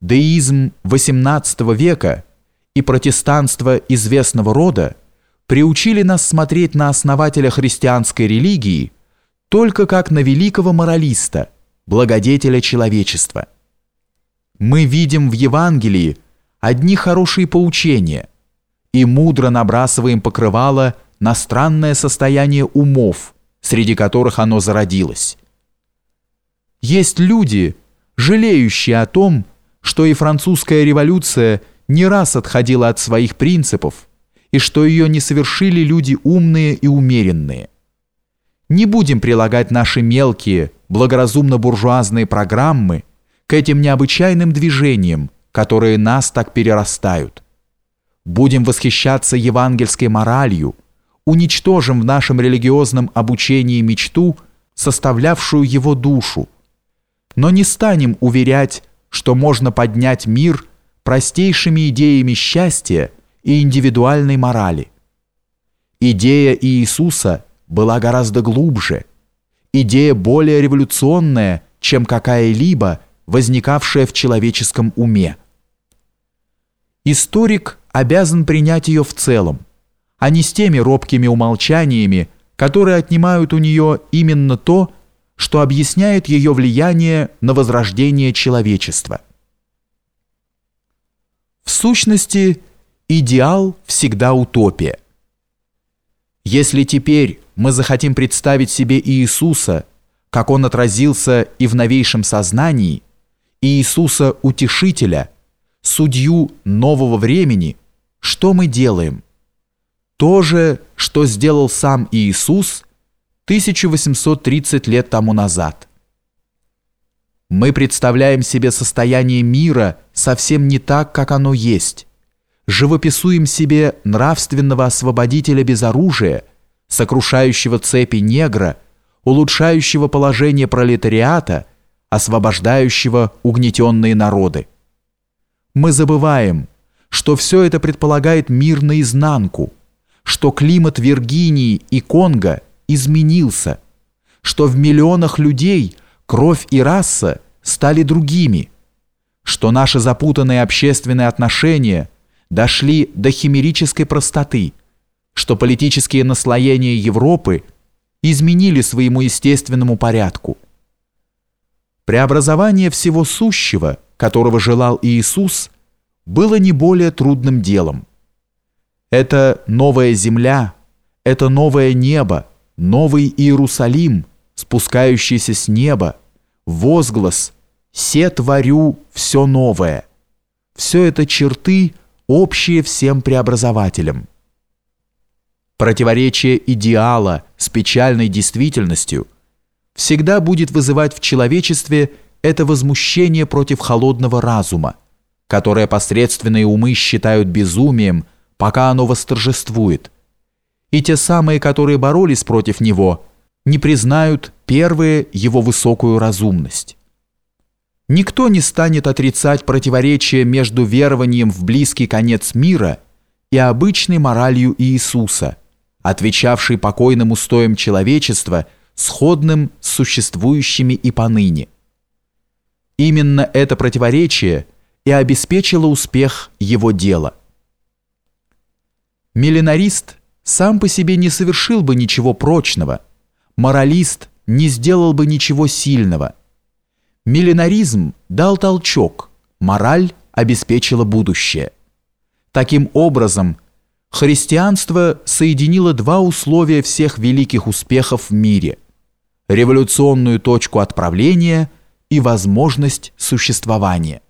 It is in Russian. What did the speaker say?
деизм XVIII века и протестанство известного рода приучили нас смотреть на основателя христианской религии только как на великого моралиста, благодетеля человечества. Мы видим в Евангелии одни хорошие поучения и мудро набрасываем покрывало на странное состояние умов, среди которых оно зародилось. Есть люди, жалеющие о том, что и французская революция не раз отходила от своих принципов, и что ее не совершили люди умные и умеренные. Не будем прилагать наши мелкие, благоразумно-буржуазные программы к этим необычайным движениям, которые нас так перерастают. Будем восхищаться евангельской моралью, уничтожим в нашем религиозном обучении мечту, составлявшую его душу, но не станем уверять, что можно поднять мир простейшими идеями счастья и индивидуальной морали. Идея Иисуса была гораздо глубже, идея более революционная, чем какая-либо, возникавшая в человеческом уме. Историк обязан принять ее в целом, а не с теми робкими умолчаниями, которые отнимают у нее именно то, что объясняет ее влияние на возрождение человечества. В сущности, идеал всегда утопия. Если теперь мы захотим представить себе Иисуса, как он отразился и в новейшем сознании, Иисуса Утешителя, судью нового времени, что мы делаем? То же, что сделал сам Иисус 1830 лет тому назад. Мы представляем себе состояние мира совсем не так, как оно есть, живописуем себе нравственного освободителя без оружия, сокрушающего цепи негра, улучшающего положение пролетариата, освобождающего угнетенные народы. Мы забываем, что все это предполагает мир наизнанку, что климат Виргинии и Конго изменился, что в миллионах людей кровь и раса стали другими, что наши запутанные общественные отношения дошли до химерической простоты, что политические наслоения Европы изменили своему естественному порядку. Преобразование всего сущего, которого желал Иисус, было не более трудным делом. Это новая земля, это новое небо, новый Иерусалим, спускающийся с неба, возглас «Се творю все новое». Все это черты, общие всем преобразователям. Противоречие идеала с печальной действительностью всегда будет вызывать в человечестве это возмущение против холодного разума, которое посредственные умы считают безумием, пока оно восторжествует, и те самые, которые боролись против него, не признают первые его высокую разумность. Никто не станет отрицать противоречие между верованием в близкий конец мира и обычной моралью Иисуса, отвечавшей покойным устоям человечества, сходным с существующими и поныне. Именно это противоречие и обеспечило успех его дела. Миллинарист сам по себе не совершил бы ничего прочного, моралист не сделал бы ничего сильного. Миллинаризм дал толчок, мораль обеспечила будущее. Таким образом, христианство соединило два условия всех великих успехов в мире – революционную точку отправления и возможность существования.